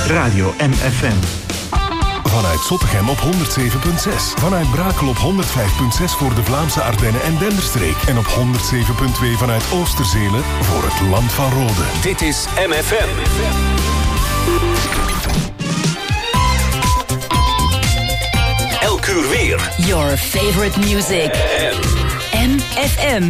Radio MFM. Vanuit Zottegem op 107.6. Vanuit Brakel op 105.6 voor de Vlaamse Ardennen en Denderstreek. En op 107.2 vanuit Oosterzele voor het Land van Rode. Dit is MFM. Elk uur weer. Your favorite music. MFM.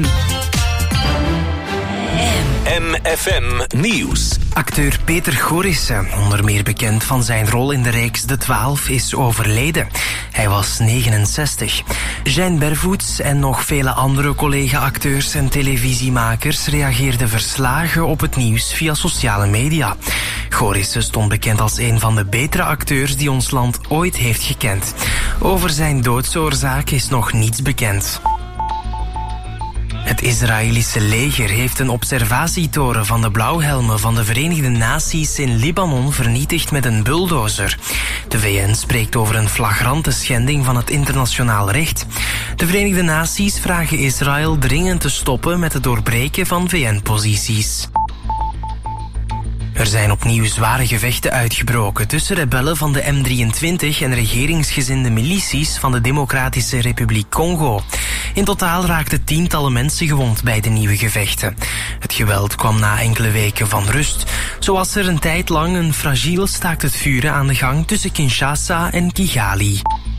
MFM Nieuws. Acteur Peter Gorissen, onder meer bekend van zijn rol in de Rijks de 12, is overleden. Hij was 69. Jeanne Bervoets en nog vele andere collega-acteurs en televisiemakers reageerden verslagen op het nieuws via sociale media. Gorissen stond bekend als een van de betere acteurs die ons land ooit heeft gekend. Over zijn doodsoorzaak is nog niets bekend. Het Israëlische leger heeft een observatietoren van de blauwhelmen van de Verenigde Naties in Libanon vernietigd met een bulldozer. De VN spreekt over een flagrante schending van het internationaal recht. De Verenigde Naties vragen Israël dringend te stoppen met het doorbreken van VN-posities. Er zijn opnieuw zware gevechten uitgebroken tussen rebellen van de M23 en regeringsgezinde milities van de Democratische Republiek Congo. In totaal raakten tientallen mensen gewond bij de nieuwe gevechten. Het geweld kwam na enkele weken van rust. Zo was er een tijd lang een fragiel staakt het vuren aan de gang tussen Kinshasa en Kigali.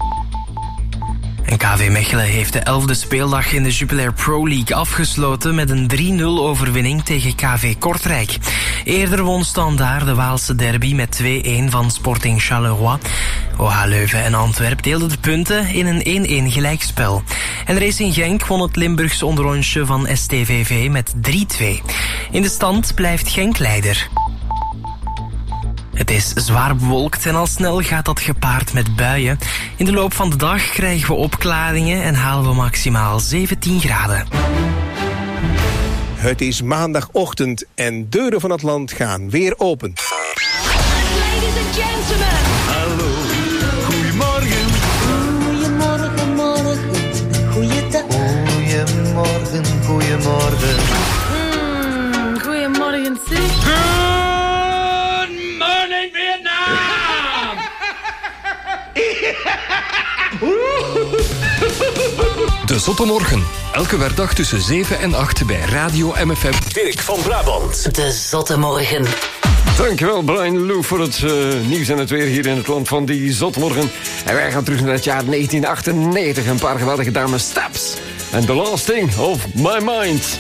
En KV Mechelen heeft de 11e speeldag in de Jupiler Pro League afgesloten met een 3-0 overwinning tegen KV Kortrijk. Eerder won Standaard de Waalse derby met 2-1 van Sporting Charleroi. OH Leuven en Antwerp deelden de punten in een 1-1 gelijkspel. En Racing Genk won het Limburgse onderrondje van STVV met 3-2. In de stand blijft Genk leider. Het is zwaar bewolkt en al snel gaat dat gepaard met buien. In de loop van de dag krijgen we opklaringen en halen we maximaal 17 graden. Het is maandagochtend en deuren van het land gaan weer open. Ladies and gentlemen. Hallo, goedemorgen. Goedemorgen, morgen. Goeiedag. Goedemorgen, goedemorgen. Goedemorgen, zeg. De Zottemorgen. Elke werkdag tussen 7 en 8 bij Radio MFM. Dirk van Brabant. De Zottemorgen. Dankjewel Brian Lou voor het nieuws en het weer hier in het land van die Zottemorgen. En wij gaan terug naar het jaar 1998. Een paar geweldige dames Steps. En The Last Thing of My Mind.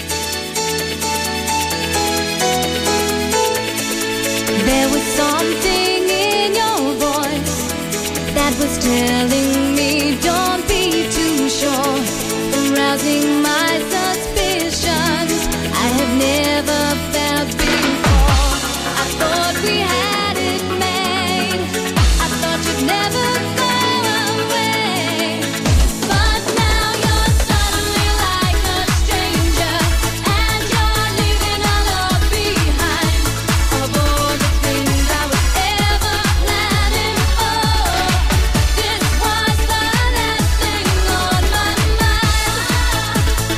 There was something in your voice that was telling me don't be too sure, arousing my suspicions I have never felt before. I thought we had it made, I thought you'd never go away, but now you're suddenly like a stranger, and you're leaving our love behind. Of all the things I was ever planning for, this was the last thing on my mind.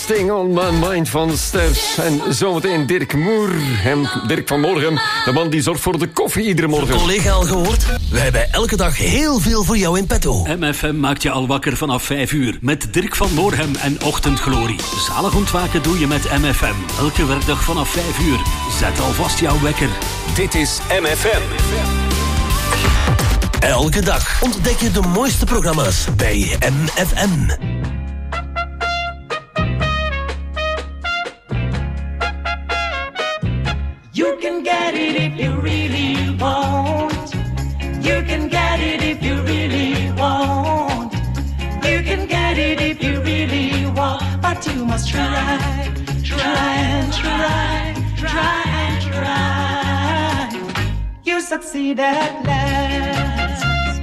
Last Thing on My Mind van de Steps. En zometeen Dirk Moerhem. Dirk van Morgen, de man die zorgt voor de koffie iedere morgen. Collega al gehoord? We hebben elke dag heel veel voor jou in petto. MFM maakt je al wakker vanaf 5 uur. Met Dirk van Moorhem en Ochtendglorie. Zalig ontwaken doe je met MFM. Elke werkdag vanaf 5 uur. Zet alvast jouw wekker. Dit is MFM. Elke dag ontdek je de mooiste programma's bij MFM. You can get it if you really want. You can get it if you really want. You can get it if you really want. But you must try, try and try, try and try. You succeed at last.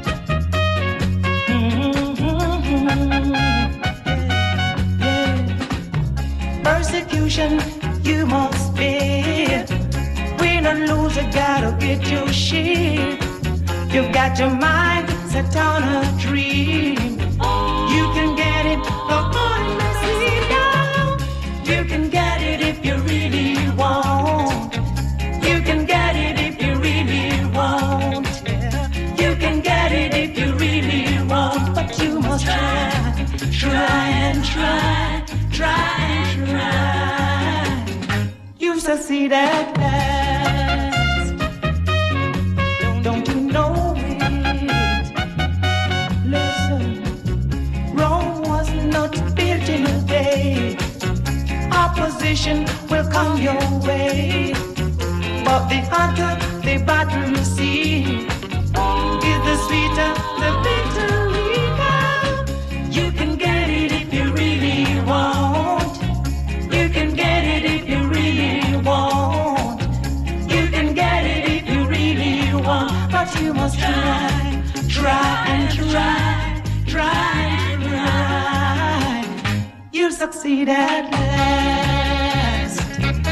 Persecution you must bear. Win or lose, you gotta get your share. You've got your mind set on a dream. You can get it, no more sleep now. You can get it if you really want. You can get it if you really want. You can get it if you really want. But you must try, try and try, try and try. You succeed at last. Don't you know it? Listen, Rome was not built in a day. Opposition will come your way, but the hotter the battle you see, is the sweeter the victory comes. You can get it if you really want. You can get it if you really want. You can get it if you really want. But you must try, try and try, try and try. You'll succeed at last.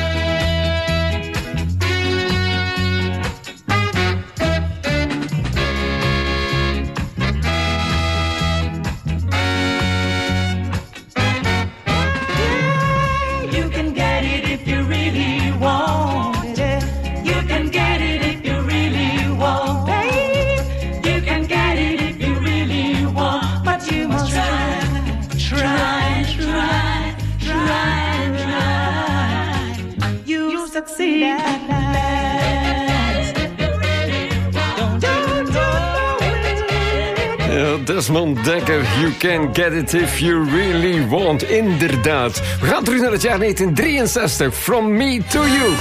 You can get it if you really want it. You can get it if you really want, babe. You can get it if you really want. But you must try, try, try, try, try. You succeed at last. Don't know it. Ja, Desmond Dekker, you can get it if you really want. Inderdaad. We gaan terug naar het jaar 1963. From me to you.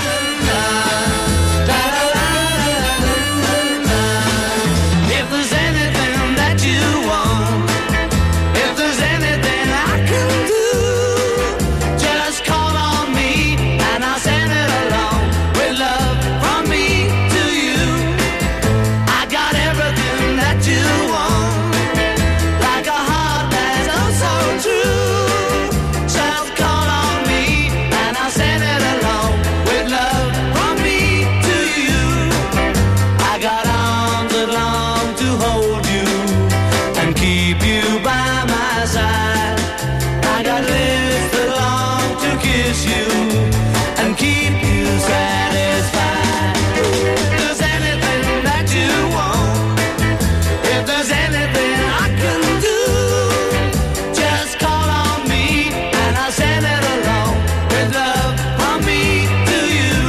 If there's anything that you want, if there's anything I can do, just call on me and I'll send it along with love from me to you. I got everything that you want, like a heart that's oh so true. Just call on me and I'll send it along with love from me to you. I got arms that long to hold you and keep you by my side. I got lips that long to kiss you and keep you satisfied. If there's anything that you want, if there's anything I can do, just call on me and I'll send it along with love from me to you.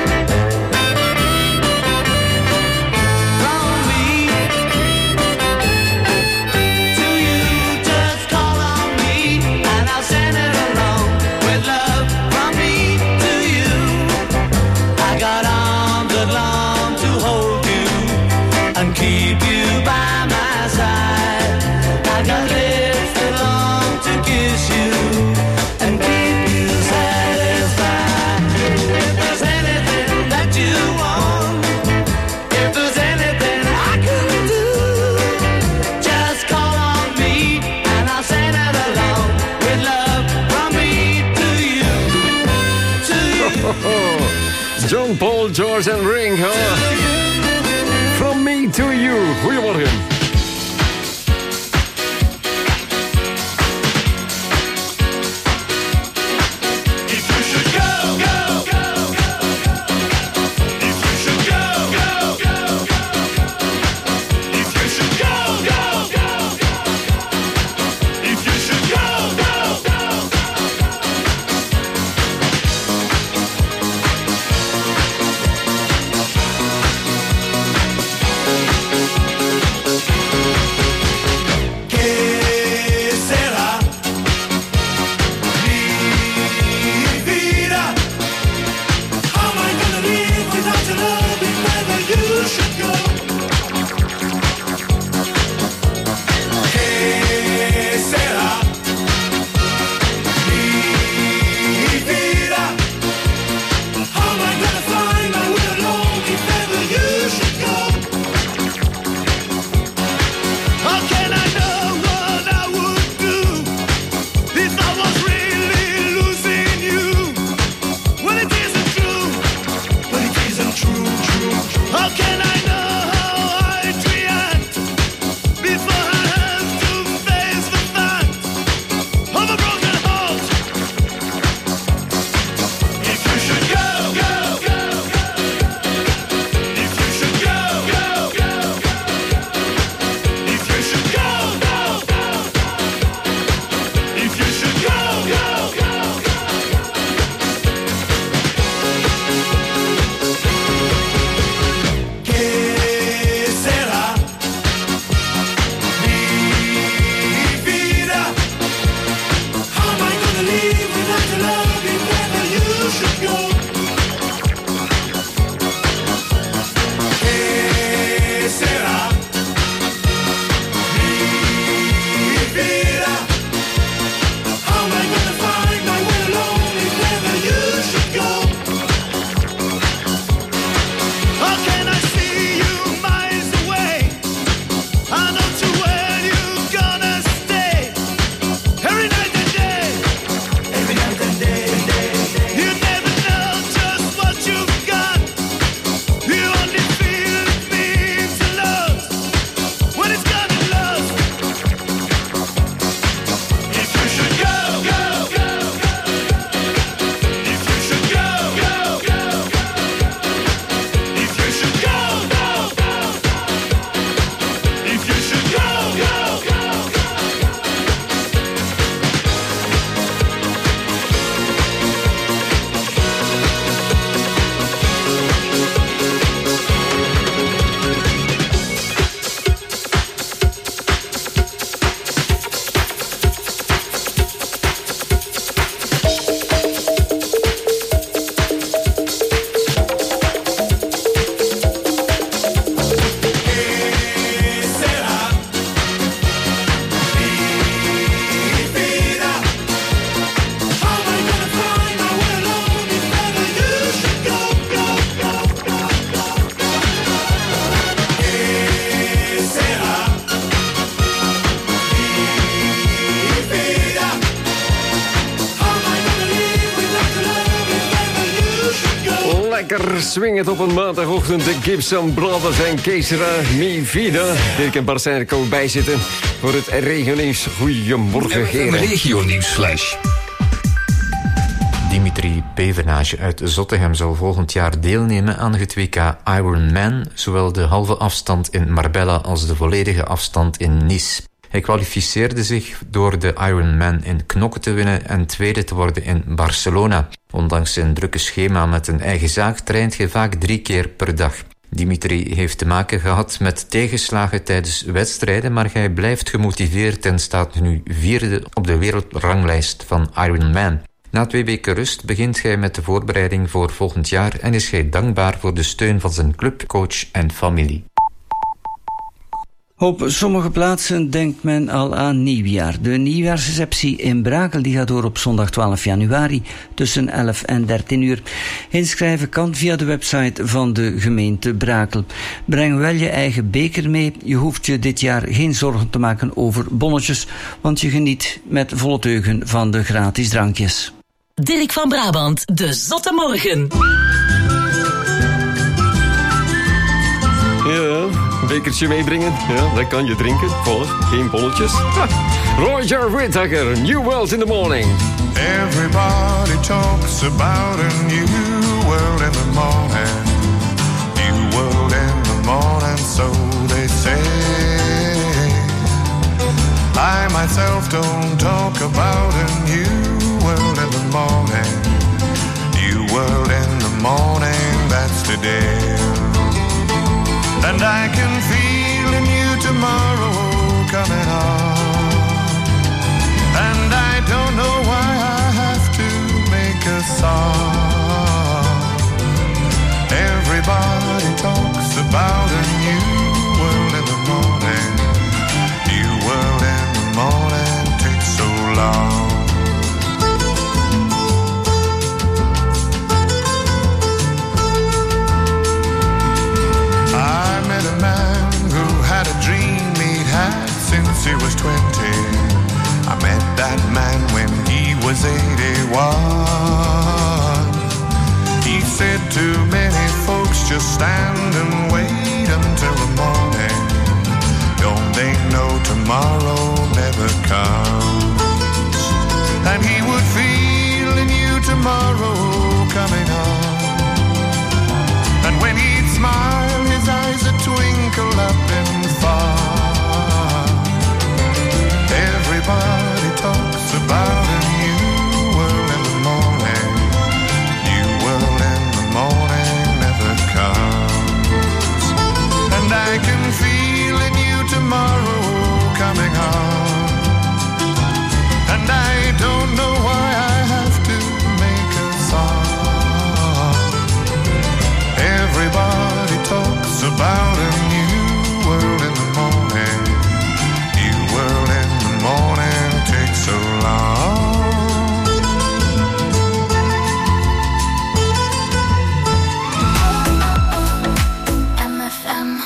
From me to you, just call on me and I'll send it along with love from me to you. I got arms that long to hold you and keep you by my side. I got lips that long to kiss you and keep you satisfied. If there's anything that you want, if there's anything I can do, just call on me and I'll send it along with love from me to you. To you. John, Paul, George en Ringo. From me to you. Goedemorgen. swingend op een maandagochtend. De Gibson Brothers en Kesera Mi Vida. Dirk en Bart zijn er komen bijzitten voor het regionieuws. Goedemorgen, heren. Regionieuwsflash. Dimitri Pevenage uit Zottegem zal volgend jaar deelnemen aan het WK Ironman, zowel de halve afstand in Marbella als de volledige afstand in Nice. Hij kwalificeerde zich door de Ironman in Knokke te winnen en tweede te worden in Barcelona. Ondanks zijn drukke schema met een eigen zaak traint hij vaak 3 keer per dag. Dimitri heeft te maken gehad met tegenslagen tijdens wedstrijden, maar hij blijft gemotiveerd en staat nu 4e op de wereldranglijst van Ironman. Na 2 weken rust begint hij met de voorbereiding voor volgend jaar en is hij dankbaar voor de steun van zijn club, coach en familie. Op sommige plaatsen denkt men al aan nieuwjaar. De nieuwjaarsreceptie in Brakel die gaat door op zondag 12 januari tussen 11 en 13 uur. Inschrijven kan via de website van de gemeente Brakel. Breng wel je eigen beker mee. Je hoeft je dit jaar geen zorgen te maken over bonnetjes, want je geniet met volle teugen van de gratis drankjes. Dirk van Brabant, de Zotte Morgen. Ja, een bekertje meebrengen. Ja, dat kan je drinken. Volg, geen bolletjes. Roger Whittaker, New World in the Morning. Everybody talks about a new world in the morning. New world in the morning, so they say. I myself don't talk about a new world in the morning. New world in the morning, that's today. And I can feel a new tomorrow coming on. And I don't know why I have to make a song. Everybody talks about a new world in the morning. New world in the morning takes so long. I met a man who had a dream he'd had since he was 20. I met that man when he was 81. He said to many folks, just stand and wait until the morning. Don't they know tomorrow never comes? And he would feel a new tomorrow coming on. And when he'd smile, his eyes would twinkle up and far. Everybody talks about a new world in the morning. New world in the morning never comes. And I can feel a new tomorrow coming on. And I don't know why I have to make a song. Everybody talks about a new world in the morning. New world in the morning takes so long. MFM.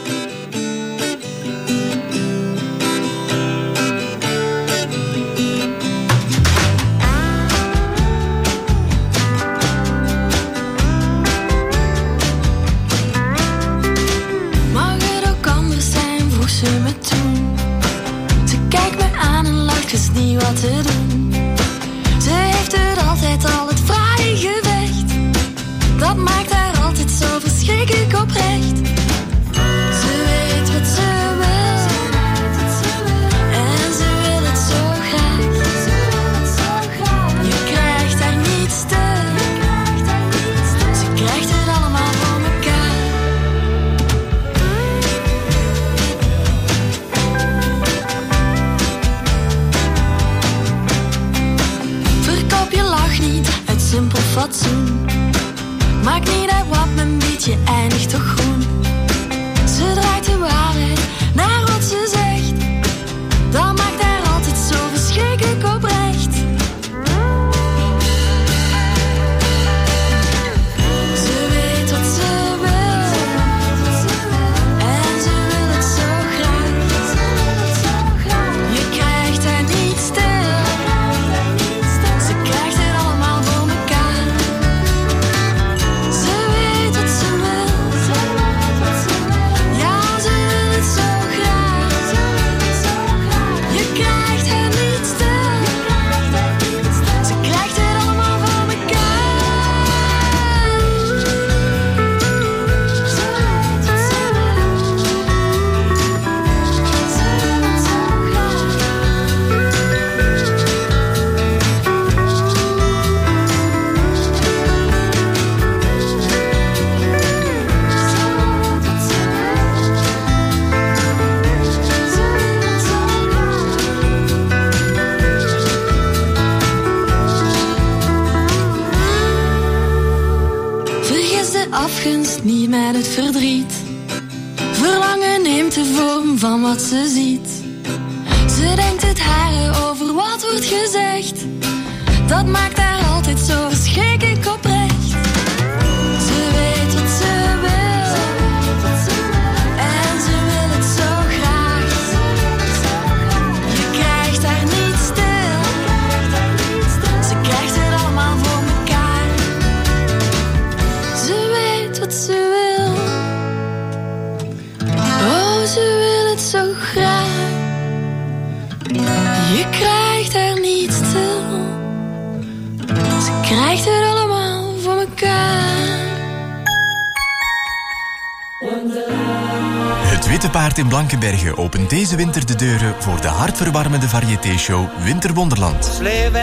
Mag het ook anders zijn, vroeg ze me toen. Ze kijkt me aan en lacht, is niet wat te doen. Ze heeft het altijd al het fraaie gevecht. Dat maakt haar altijd zo verschrikkelijk oprecht. Ze weet wat ze wil. En ze wil het zo graag. Je krijgt haar niet stil. Ze krijgt het allemaal voor elkaar. Verkoop je lach niet uit simpel fatsoen. Maakt niet uit wat mijn beetje eindigt toch groen. Ze draait de waarheid naar wat ze zegt. Dat maakt haar altijd zo verschrikkelijk oprecht. Ze weet wat ze wil. En ze wil het zo graag. Je krijgt haar niet stil. Ze krijgt het allemaal voor elkaar. Ze weet vorm van wat ze ziet. Ze denkt het haar over wat wordt gezegd. Dat maakt haar altijd zo verschrikkelijk oprecht. Ze weet wat ze wil. En ze wil het zo graag. Je krijgt haar niet stil. Ze krijgt het allemaal voor mekaar. Ze weet wat ze wil. Oh, ze wil het zo graag. Je krijgt haar niet stil. Ze krijgt het allemaal voor mekaar. Het Witte Paard in Blankenberge opent deze winter de deuren voor de hartverwarmende variété-show Winterwonderland.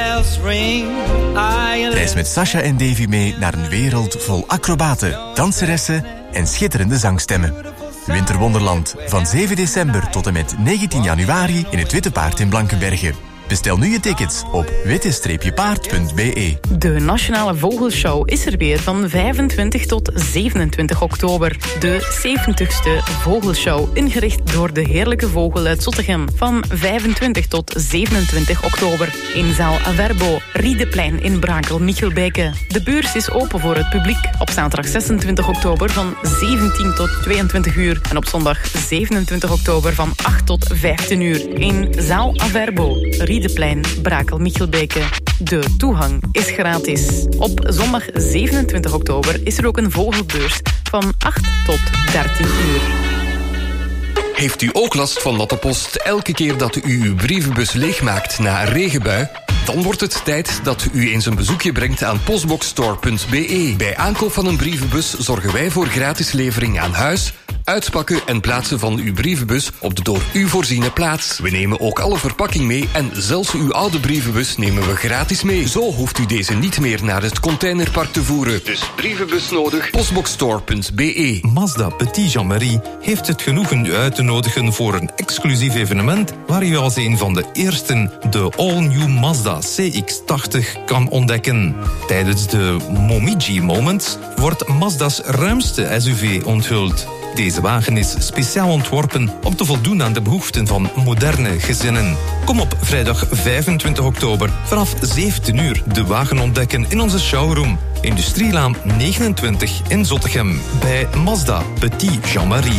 Reis met Sasha en Davy mee naar een wereld vol acrobaten, danseressen en schitterende zangstemmen. Winterwonderland, van 7 december tot en met 19 januari in het Witte Paard in Blankenberge. Bestel nu je tickets op witte-paard.be. De Nationale Vogelshow is er weer van 25 tot 27 oktober. De 70ste Vogelshow, ingericht door de Heerlijke Vogel uit Zottegem. Van 25 tot 27 oktober in zaal Averbo, Riedeplein in Brakel-Michelbeke. De beurs is open voor het publiek op zaterdag 26 oktober van 17 tot 22 uur. En op zondag 27 oktober van 8 tot 15 uur in zaal Averbo, Riedeplein, Brakel-Michelbeke. De toegang is gratis. Op zondag 27 oktober is er ook een vogelbeurs van 8 tot 13 uur. Heeft u ook last van natte post elke keer dat u uw brievenbus leegmaakt na een regenbui? Dan wordt het tijd dat u eens een bezoekje brengt aan postboxstore.be. Bij aankoop van een brievenbus zorgen wij voor gratis levering aan huis, uitpakken en plaatsen van uw brievenbus op de door u voorziene plaats. We nemen ook alle verpakking mee en zelfs uw oude brievenbus nemen we gratis mee. Zo hoeft u deze niet meer naar het containerpark te voeren. Dus brievenbus nodig, postboxstore.be. Mazda Petit Jean-Marie heeft het genoegen u uit te nodigen voor een exclusief evenement waar u als een van de eersten de all-new Mazda CX-80 kan ontdekken. Tijdens de Momiji Moments wordt Mazda's ruimste SUV onthuld. Deze wagen is speciaal ontworpen om te voldoen aan de behoeften van moderne gezinnen. Kom op vrijdag 25 oktober vanaf 17 uur de wagen ontdekken in onze showroom Industrielaan 29 in Zottegem bij Mazda Petit Jean-Marie.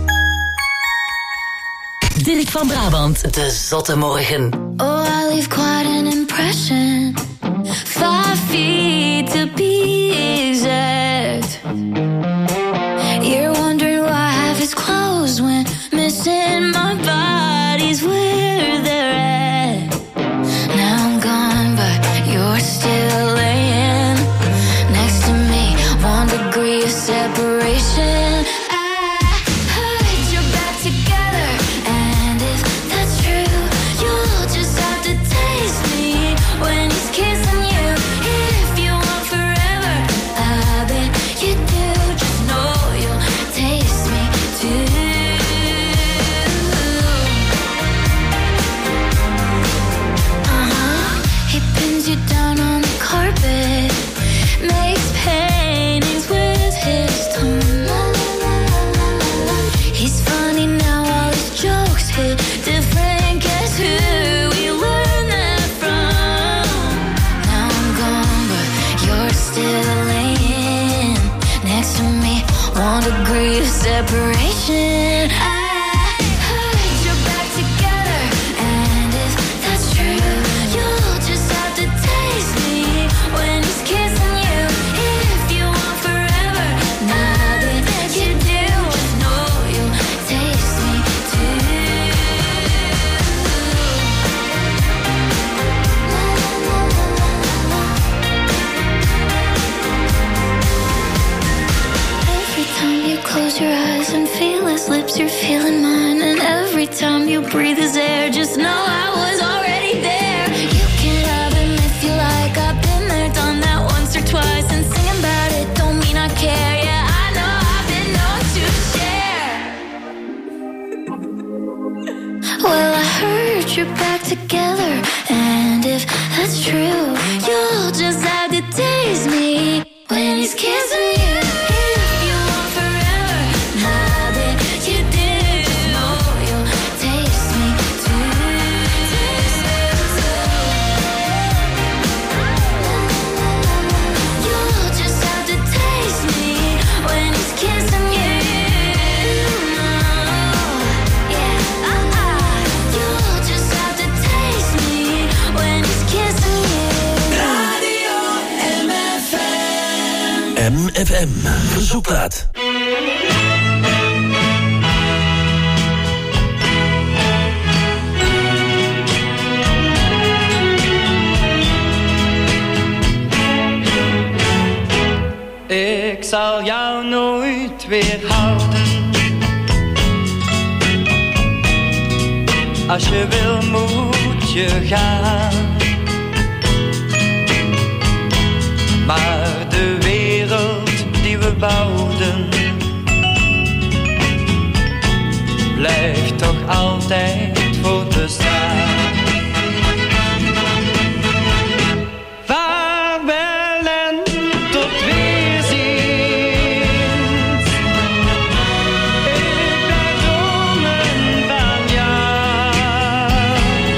Dirk van Brabant, de Zotte Morgen. Oh, I leave quite an impression. 5 feet to be exact. You're wondering why half is closed when missing my body's where they're at. Now I'm gone, but you're still laying next to me. 1 degree of separation. Separation. You're feeling mine, and every time you breathe his air, just know I was already there. You can have him if you like. I've been there, done that once or twice, and singing about it don't mean I care. Yeah, I know I've been known to share. Well, I heard you're back together, and if that's true, you'll just have to taste me when he's kissing you. If you want forever, now that you did, just know zoekplaat. Ik zal jou nooit weerhouden. Als je wil moet je gaan. Maar de wereld die we bouwden blijft toch altijd voortbestaan. Vaarwel en tot weerziens. Ik blijf dromen van jou.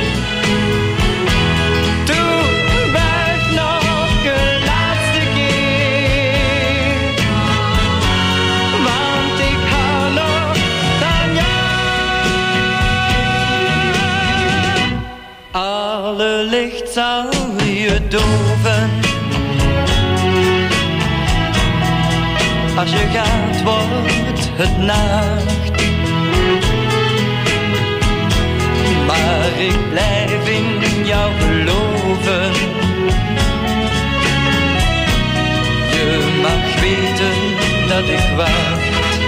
Toen blijft nog een laatste keer, want ik hou nog van jou. Alle licht zal je doven. Als je gaat wordt het nacht. Maar ik blijf in jou geloven. Je mag weten dat ik wacht.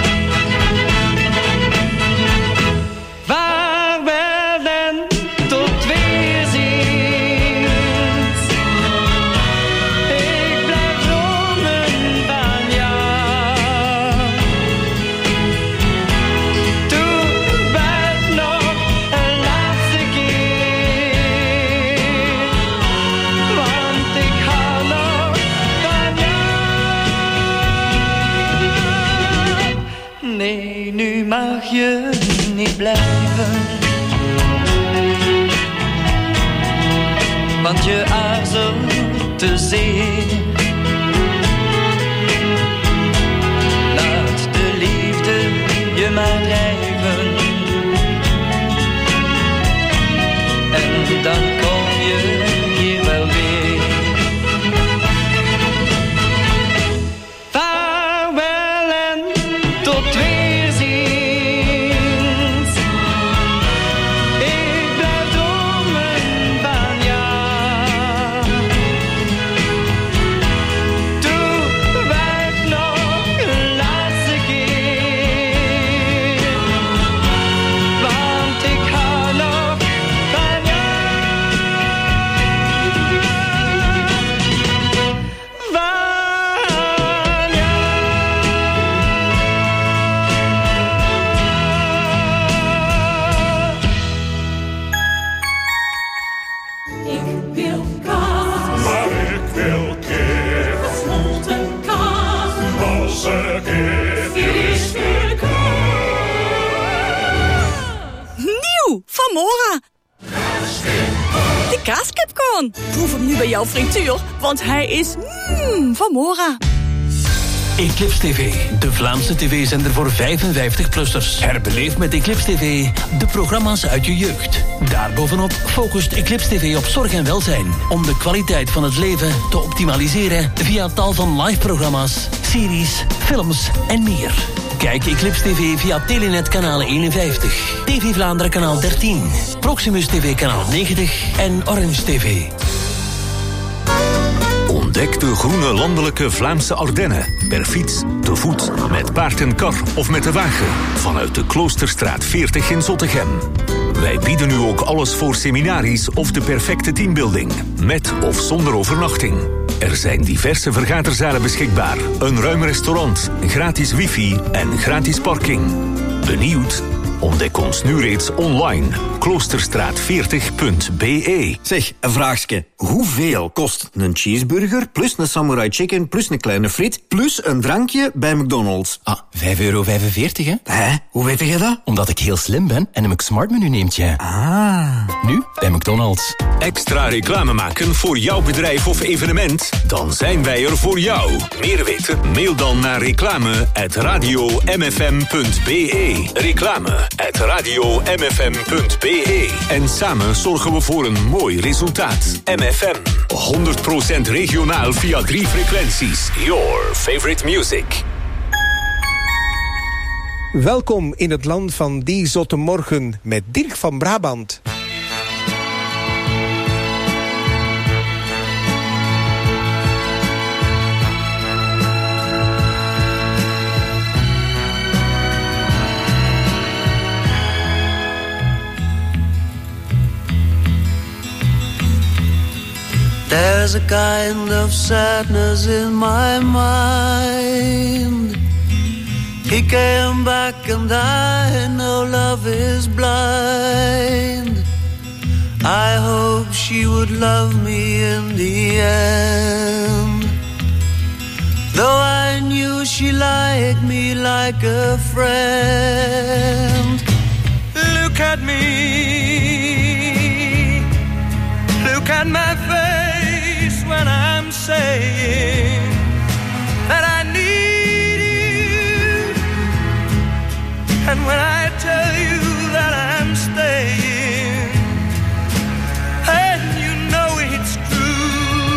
Vaarwel en tot weerziens. Ik blijf dromen van jou. Toen blijft nog een laatste keer, want ik hou nog van jou. Nee, nu mag je niet blijven, want je aarzelt te zeer. Laat de liefde je maar drijven, en dan kom je hier wel weer. Vaarwel en tot weerziens. Ik blijf dromen van jou. Toen blijft nog een laatste keer, want ik hou nog van jou. Van jou. Ik wil kaas. Maar ik wil kip. Gesmolten kaas. Roze kip. Friske kaas. Nieuw van Mora. De kaaskipcorn. Proef hem nu bij jouw frituur, want hij is van Mora. Eclipse TV, de Vlaamse tv-zender voor 55-plussers. Herbeleef met Eclipse TV de programma's uit je jeugd. Daarbovenop focust Eclipse TV op zorg en welzijn, om de kwaliteit van het leven te optimaliseren via tal van live-programma's, series, films en meer. Kijk Eclipse TV via Telenet kanaal 51, TV Vlaanderen kanaal 13, Proximus TV kanaal 90 en Orange TV. Ontdek de groene landelijke Vlaamse Ardennen. Per fiets, te voet, met paard en kar of met de wagen. Vanuit de Kloosterstraat 40 in Zottegem. Wij bieden nu ook alles voor seminaries of de perfecte teambuilding. Met of zonder overnachting. Er zijn diverse vergaderzalen beschikbaar. Een ruim restaurant, gratis wifi en gratis parking. Benieuwd? Ontdek ons nu reeds online. Kloosterstraat40.be. Zeg, een vraagje. Hoeveel kost een cheeseburger plus een samurai chicken plus een kleine friet plus een drankje bij McDonald's? Ah, €5,45 hè? Hè? Hoe weet je dat? Omdat ik heel slim ben en een McSmart menu neemt je. Ah. Nu bij McDonald's. Extra reclame maken voor jouw bedrijf of evenement? Dan zijn wij er voor jou. Meer weten? Mail dan naar reclame@radiomfm.be. Reclame@radiomfm.be. En samen zorgen we voor een mooi resultaat. MFM. 100% regionaal via 3 frequenties. Your favorite music. Welkom in het land van die zotte morgen met Dirk van Brabant. There's a kind of sadness in my mind. He came back and I know love is blind. I hope she would love me in the end. Though I knew she liked me like a friend. Look at me. Look at my face when I'm saying that I need you. And when I tell you that I'm staying, and you know it's true.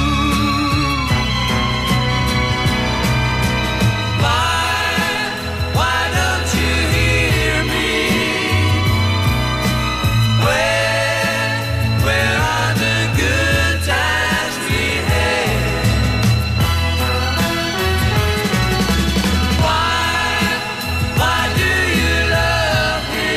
Why don't you hear me? Where are the good times we had? Why do you love me?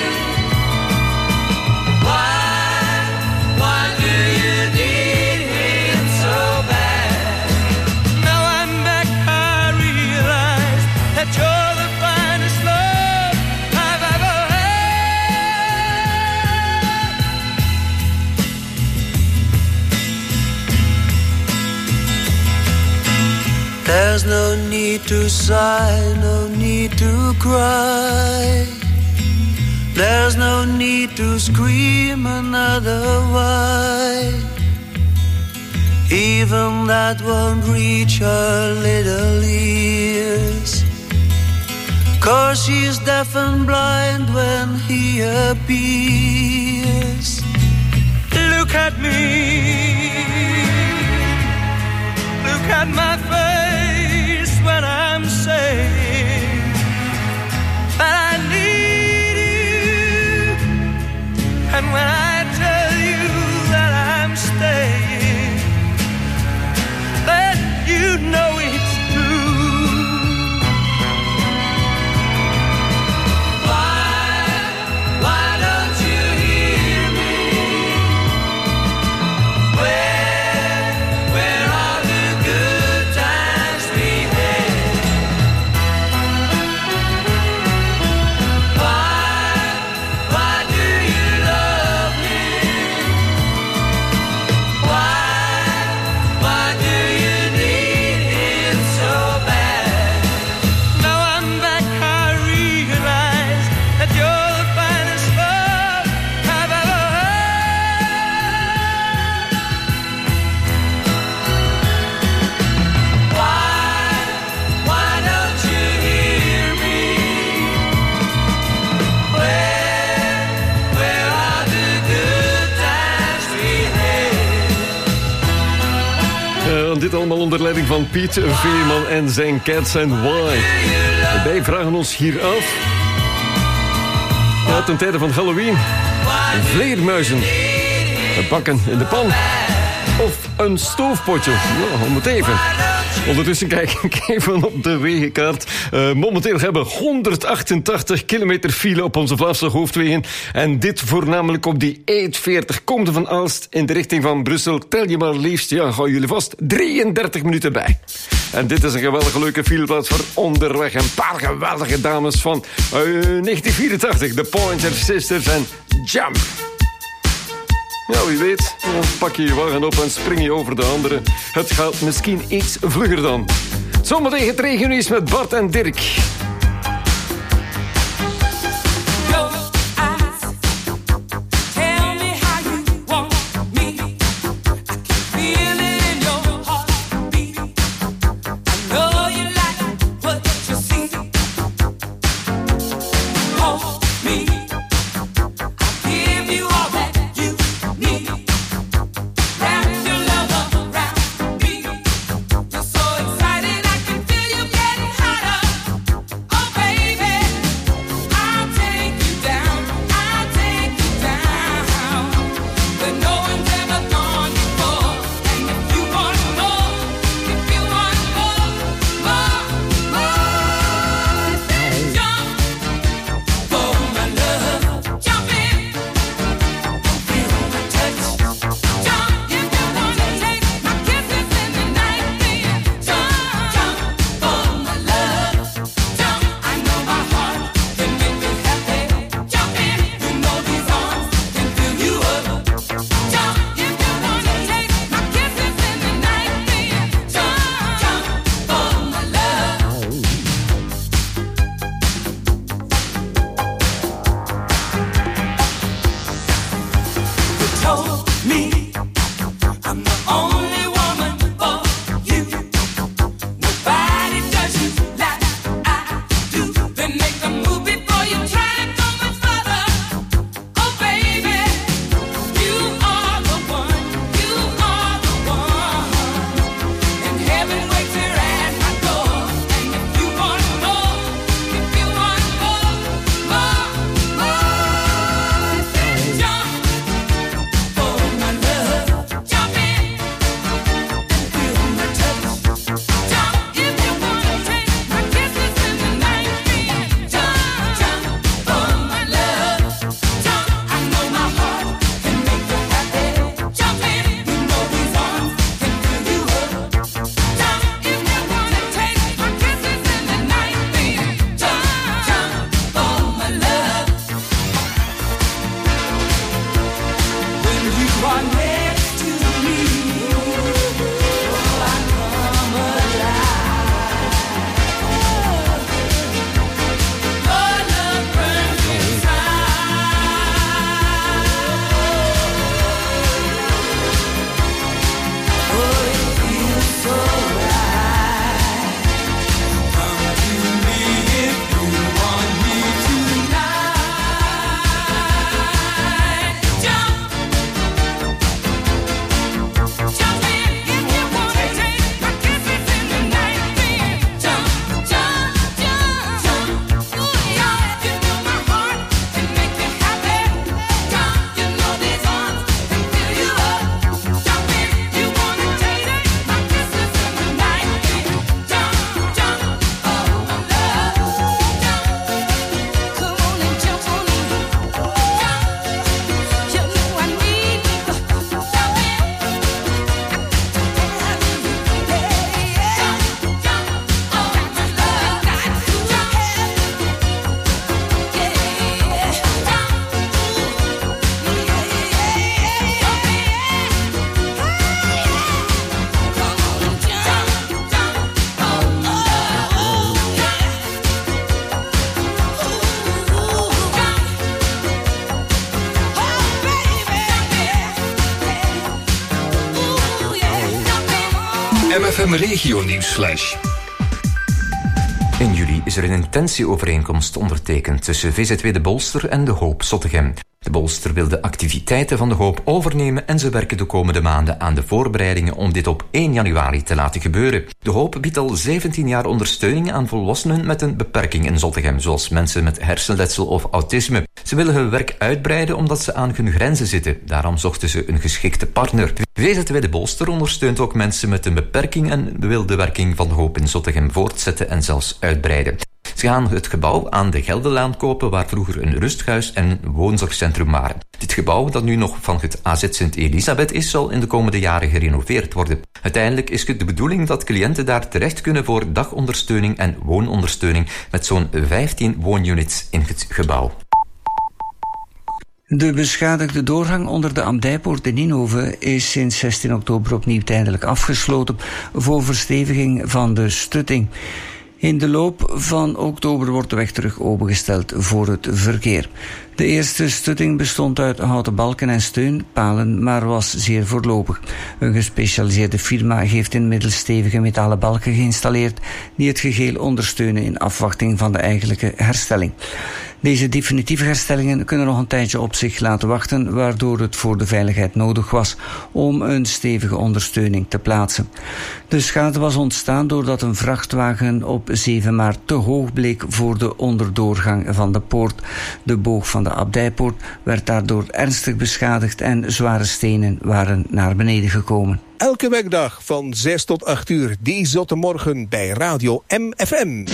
Why do you need him so bad? Now I'm back, I realize that you're the finest love I've ever had. There's no need to sigh, no need to cry. There's no need to scream another why. Even that won't reach her little ears. 'Cause she's deaf and blind when he appears. Look at me. Look at my face when I'm saying that I need you. And when I tell you that I'm staying, then you know it's true. Why don't you hear me? Where are the good times we had? Why do you love me? Why do you need him so bad? Now I'm back, I realize that you're the finest love I've ever had. Why don't you hear me? Where are the good times we had? Dit allemaal onder leiding van Piet Veerman en zijn Cats and Why. Wij vragen ons hier af. Ja, ten tijde van Halloween. Vleermuizen. Bakken in de pan. Of een stoofpotje. Ja, om het even. Ondertussen kijk ik even op de wegenkaart. Momenteel hebben we 188 kilometer file op onze Vlaamse hoofdwegen. En dit voornamelijk op die E40. Komende van Aalst in de richting van Brussel. Tel je maar liefst, ja, hou jullie vast, 33 minuten bij. En dit is een geweldige leuke fileplaats voor onderweg. Een paar geweldige dames van 1984. The Pointer Sisters en Jump. Ja, wie weet, dan pak je je wagen op en spring je over de andere. Het gaat misschien iets vlugger dan. Zometeen het regionieuws met Bart en Dirk. So excited, I can feel you getting hotter. MFM Regio Nieuwsflash. In juli is er een intentieovereenkomst ondertekend tussen VZW De Bolster en De Hoop Zottegem. De Bolster wil de activiteiten van De Hoop overnemen en ze werken de komende maanden aan de voorbereidingen om dit op 1 januari te laten gebeuren. De Hoop biedt al 17 jaar ondersteuning aan volwassenen met een beperking in Zottegem, zoals mensen met hersenletsel of autisme. Ze willen hun werk uitbreiden omdat ze aan hun grenzen zitten. Daarom zochten ze een geschikte partner. VZW De Bolster ondersteunt ook mensen met een beperking en wil de werking van De Hoop in Zottegem voortzetten en zelfs uitbreiden. Ze gaan het gebouw aan de Gelderlaan kopen waar vroeger een rusthuis en een woonzorgcentrum waren. Dit gebouw, dat nu nog van het AZ Sint-Elisabeth is, zal in de komende jaren gerenoveerd worden. Uiteindelijk is het de bedoeling dat cliënten daar terecht kunnen voor dagondersteuning en woonondersteuning met zo'n 15 woonunits in het gebouw. De beschadigde doorgang onder de Abdijpoort in Ninove is sinds 16 oktober opnieuw tijdelijk afgesloten voor versteviging van de stutting. In de loop van oktober wordt de weg terug opengesteld voor het verkeer. De eerste stutting bestond uit houten balken en steunpalen, maar was zeer voorlopig. Een gespecialiseerde firma heeft inmiddels stevige metalen balken geïnstalleerd die het geheel ondersteunen in afwachting van de eigenlijke herstelling. Deze definitieve herstellingen kunnen nog een tijdje op zich laten wachten, waardoor het voor de veiligheid nodig was om een stevige ondersteuning te plaatsen. De schade was ontstaan doordat een vrachtwagen op 7 maart te hoog bleek voor de onderdoorgang van de poort. De boog van de Abdijpoort werd daardoor ernstig beschadigd en zware stenen waren naar beneden gekomen. Elke werkdag van 6 tot 8 uur, die zotte morgen bij Radio MFM.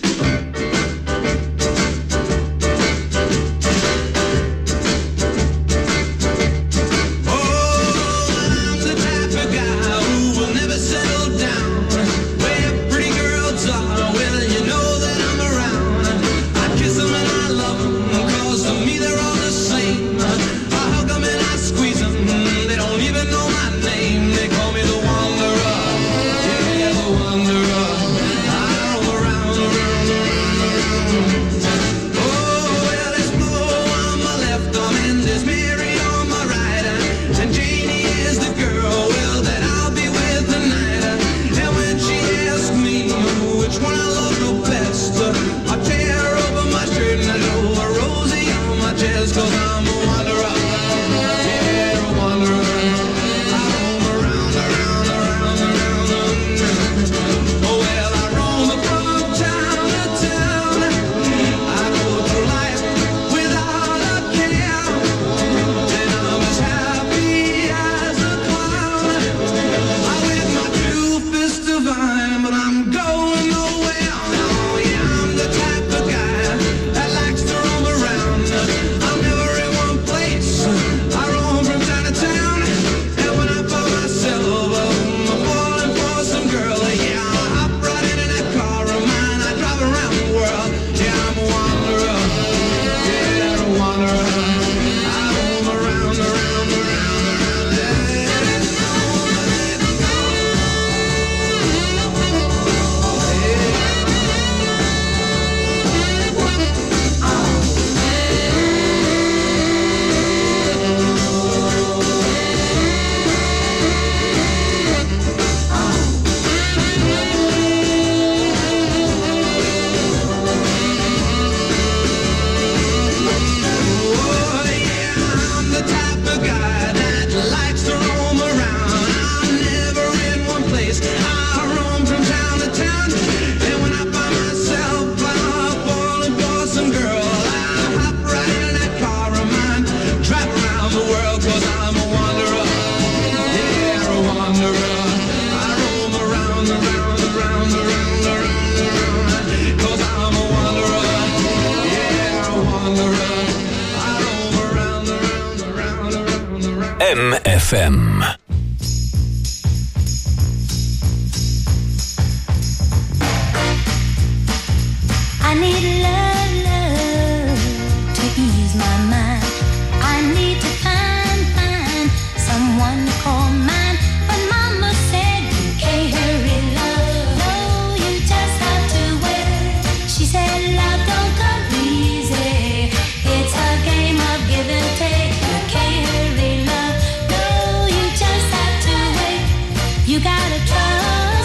MFM. I need love, love to ease my mind. I need to find someone to call mine. But Mama said you can't hurry love. No, you just have to wait. She said love don't come easy. It's a game of give and take. You can't hurry love. No, you just have to wait. You gotta trust.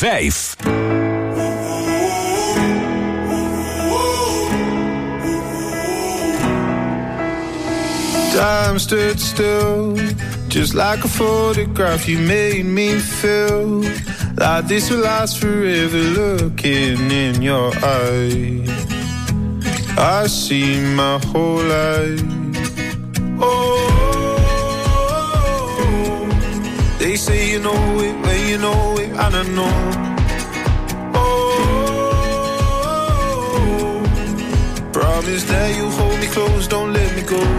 5. Time stood still, just like a photograph. You made me feel like this will last forever. Looking in your eyes, I see my whole life. Oh, they say you know it when you know it, and I know. Oh, promise that you'll hold me close, don't let me go.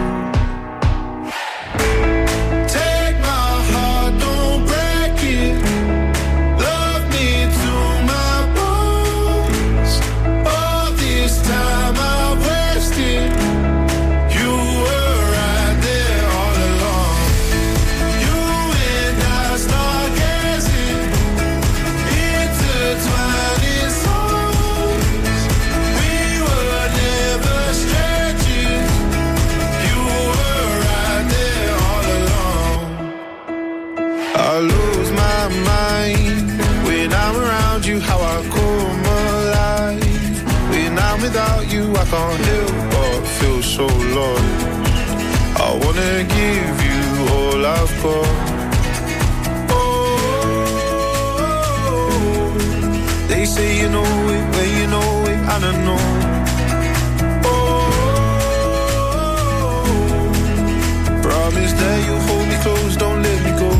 Without you, I can't help but feel so lost. I wanna give you all I've got. Oh, they say you know it when you know it, and I know. Oh, promise that you'll hold me close, don't let me go.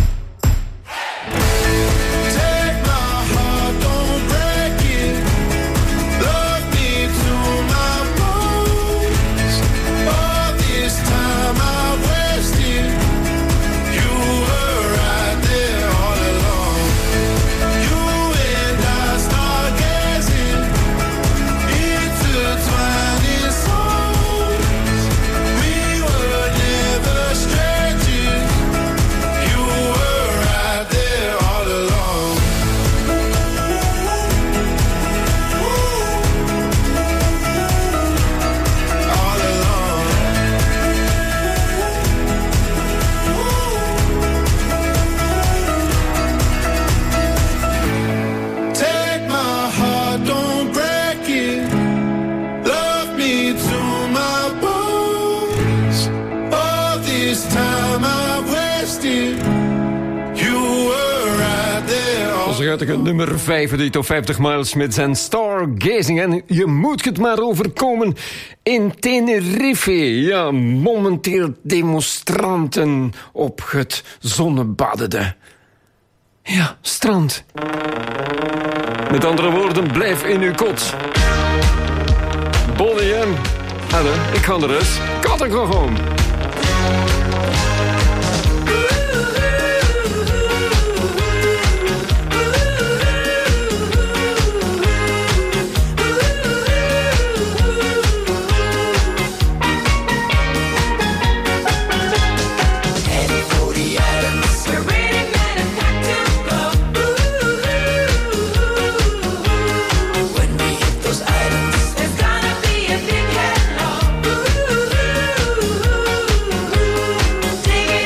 Nummer 5 uit de top 50 Miles met zijn Stargazing. En je moet het maar overkomen in Tenerife. Ja, momenteel demonstranten op het zonnebadende. Ja, strand. Met andere woorden, blijf in uw kot. Bonnie M. Hallo, ik ga er eens. Gotta go home. Dig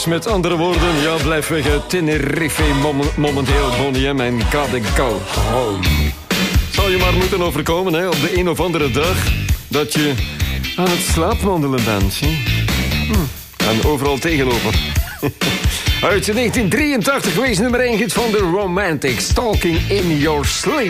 Dus met andere woorden, ja, blijf weg uit Tenerife momenteel. Bonnie M en gotta go home. Zal je maar moeten overkomen, hè, op de een of andere dag dat je aan het slaapwandelen bent. Hè? En overal tegenlopen. Uit 1983 geweest nummer 1 hit van de Romantics, Talking in Your Sleep.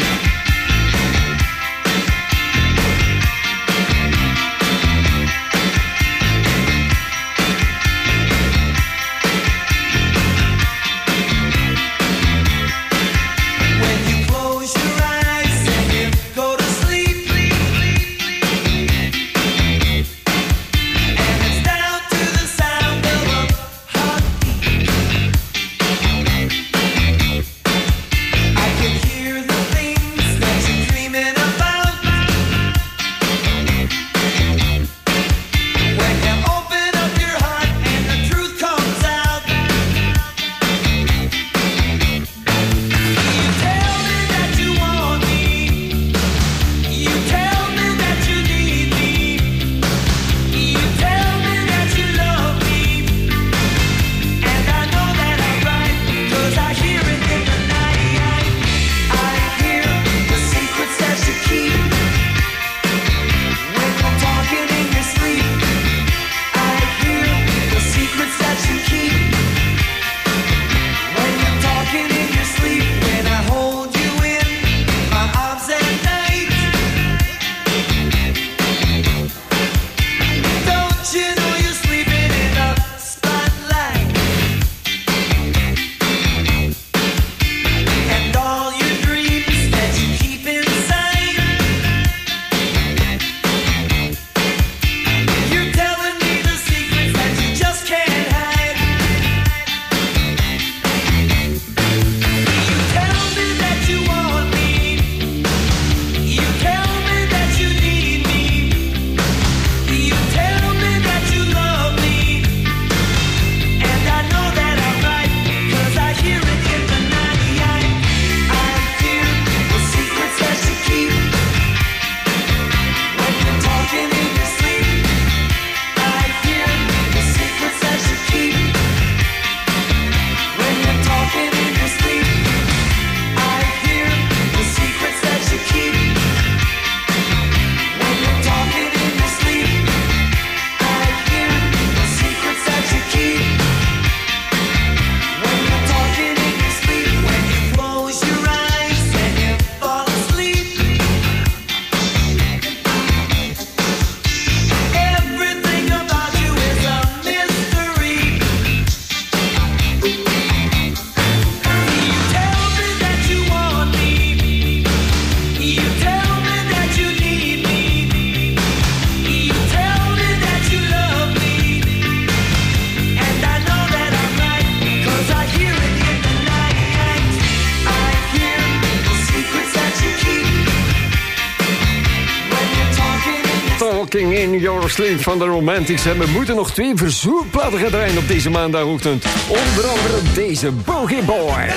In Your Sleep van de Romantics. En we moeten nog 2 verzoekplaten gaan draaien op deze maandagochtend. Onder andere deze Boogie Boy.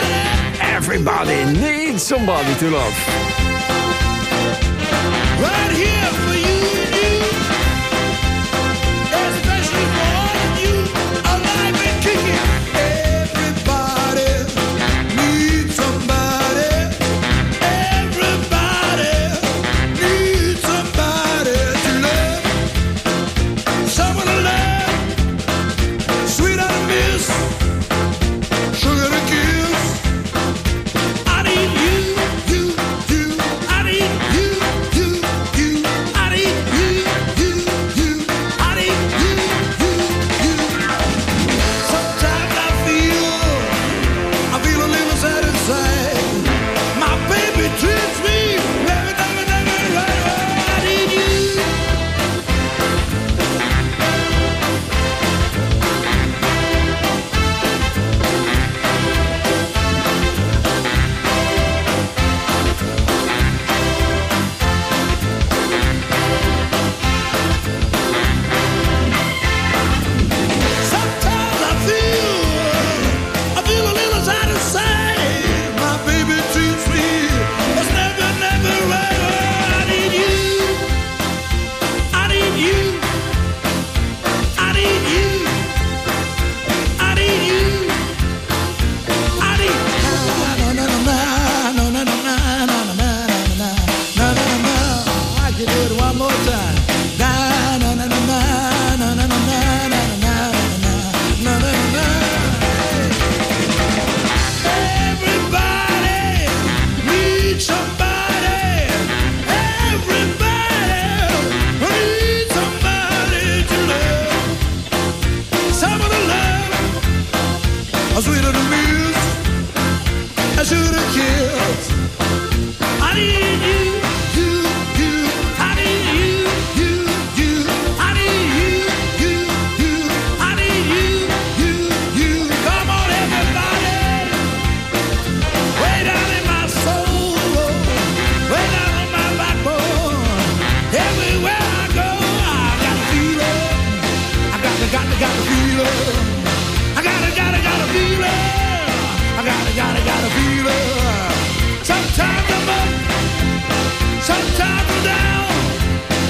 Everybody needs somebody to love. Right here for you and you. Especially for all of you alive and kicking. Everybody needs somebody. Everybody needs somebody to love. Someone to love. Sweet on a miss. Sugar to kiss. I need you, you, you. I need you, you, you.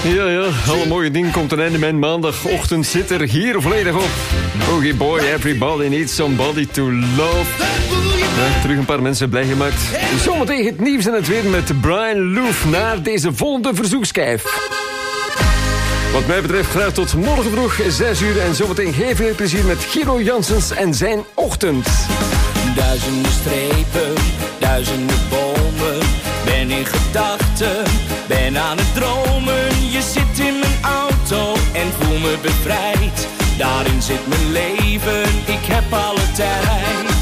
Ja, alle mooie dingen komt een einde. Mijn maandagochtend zit er hier volledig op. Boogie Boy, everybody needs somebody to love. Ja, terug een paar mensen blij gemaakt. Zometeen het nieuws en het weer met Brian Loof naar deze volgende verzoekschijf. Wat mij betreft graag tot morgen vroeg 6 uur. En zometeen heel veel plezier met Giro Janssens en zijn ochtend. Duizenden strepen, duizenden bomen. Ben in gedachten, ben aan het dromen. Je zit in mijn auto en voel me bevrijd. Daarin zit mijn leven, ik heb alle tijd.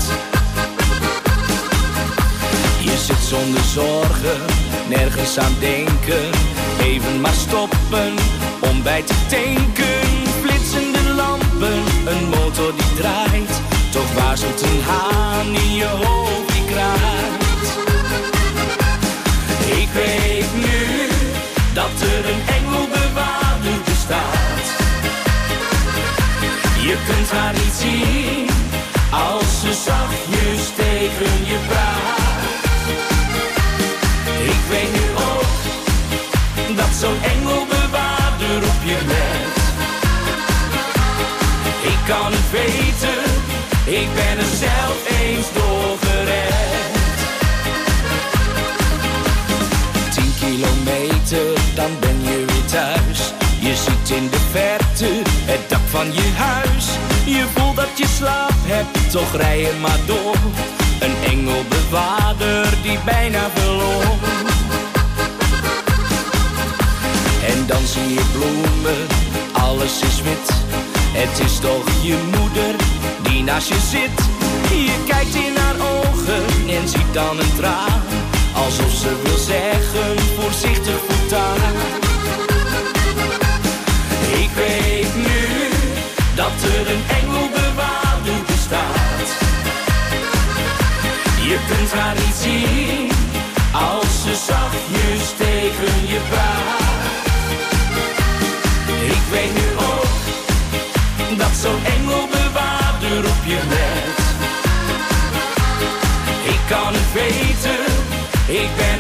Je zit zonder zorgen, nergens aan denken. Even maar stoppen, om bij te tanken. Flitsende lampen, een motor die draait. Toch waarschuwt een haan in je hoofd die kraait. Ik weet nu dat er een engelbewaarder bestaat. Je kunt haar niet zien als ze zachtjes tegen je praat. Ik weet nu ook dat zo'n engelbewaarder op je let. Ik kan het weten, ik ben er zelf eens door gered. 10 kilometer, dan ben je weer thuis. Je ziet in de verte het dak van je huis. Je voelt dat je slaap hebt, toch rij je maar door. Een engelbewaarder die bijna verloor. En dan zie je bloemen, alles is wit. Het is toch je moeder die naast je zit. Je kijkt in haar ogen en ziet dan een traan. Alsof ze wil zeggen, voorzichtig voortaan. Ik weet nu dat er een engelbewaarder bestaat. Je kunt haar niet zien als ze zachtjes tegen je praat. Ik weet nu ook dat zo'n engelbewaarder op je let. Ik kan het weten, ik ben